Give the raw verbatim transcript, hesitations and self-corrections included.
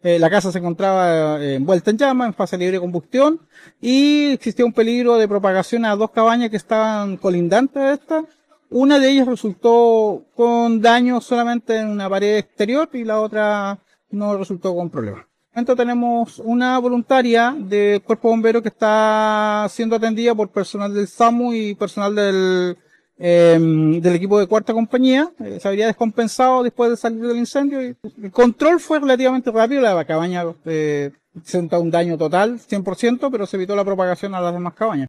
Eh, la casa se encontraba eh, envuelta en llamas, en fase libre de combustión, y existía un peligro de propagación a dos cabañas que estaban colindantes a esta. Una de ellas resultó con daño solamente en una pared exterior y la otra no resultó con problemas. Entonces tenemos una voluntaria del Cuerpo Bombero que está siendo atendida por personal del SAMU y personal del, eh, del equipo de cuarta compañía. Eh, se habría descompensado después de salir del incendio. Y el control fue relativamente rápido. La cabaña eh, presenta un daño total, cien por ciento, pero se evitó la propagación a las demás cabañas.